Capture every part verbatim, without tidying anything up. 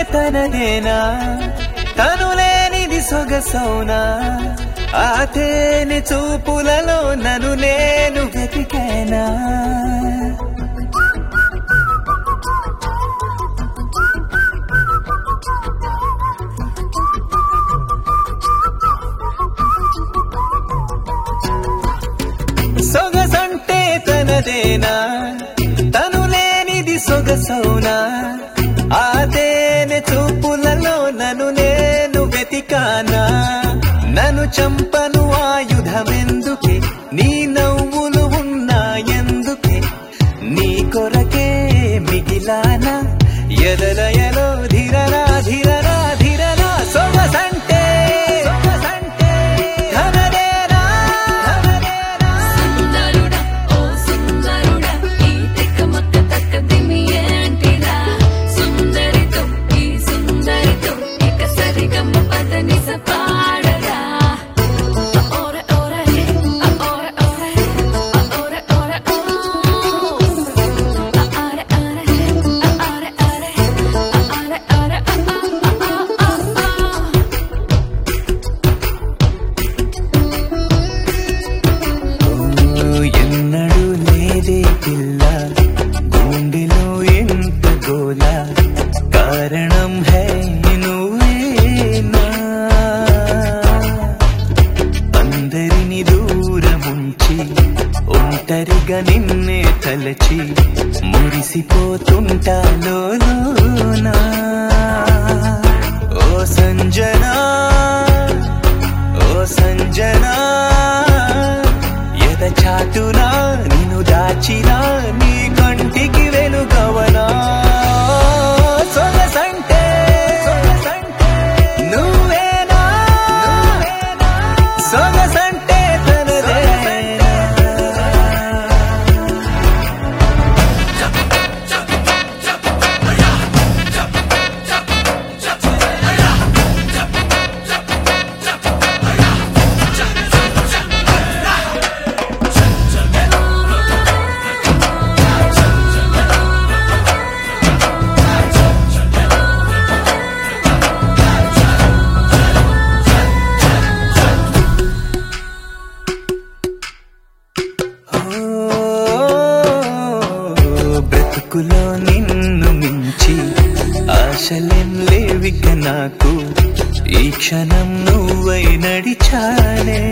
తనదేనా తను లేనిది సొగసౌనా ఆ తేనె చూపులలో నన్ను నేను వెతికేనా సొగసంటే తనదేనా తను లేనిది సొగసౌనా ఆ తేనె చూపులలో నన్ను నేను వెతికానా నన్ను చంపను ఆయుధమెందుకే నీ నవ్వులు ఉన్నాయందుకే నీ కొరకే మిగిలానా ఎదలయలో ధిరరా ధిరరా ధిరరా సొగసంటే కారణం హై నువ్వేనా అందరిని దూరముంచి ఒంటరిగా నిన్నే తలచి మురిసిపోతుంటా లోలోనా ఓ సంజనా ఓ సంజనా ఎద చాటునా నిన్ను దాచినా నీ కంటికి వెలుగవనా బ్రతుకులో నిన్ను మించి ఆశలేం లేవిక నాకు ఈ క్షణం నువ్వై నడిచానే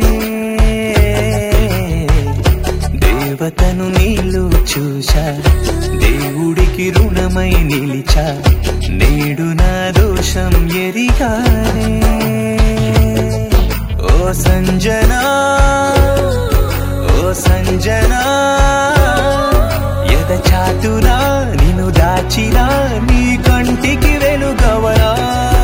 దేవతను నీలో చూశా దేవుడికి రుణమై నిలిచా నేడు నా దోషం ఎరిగానే ఓ సంజనా ఓ సంజనా ఎద చాటునా నిన్ను దాచినా నీ కంటికి వెలుగవనా